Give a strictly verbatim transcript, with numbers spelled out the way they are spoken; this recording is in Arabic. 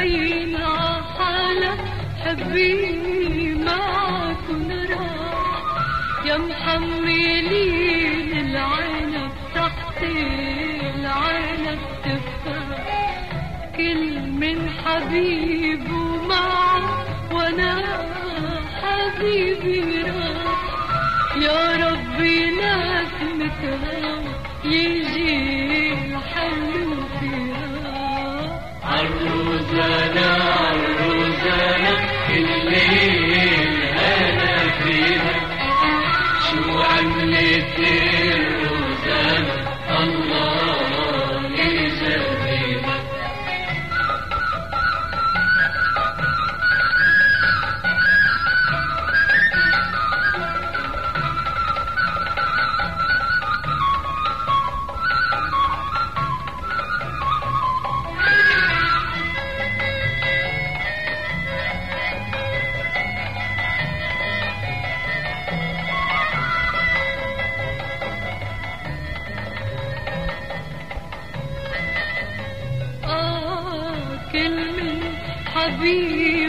جايين عحالة حبيني معكن راح، يا محملين العنب تحت العنب تفاح، كل من حبيبه معه وانا حبيبي راح، يا ربي ناس متهاوى يجي الحلو فيها. عالروزانة عالروزانة الليل هنا فيها، شو عملت الروزانة الله يجزيها. كل من حبيب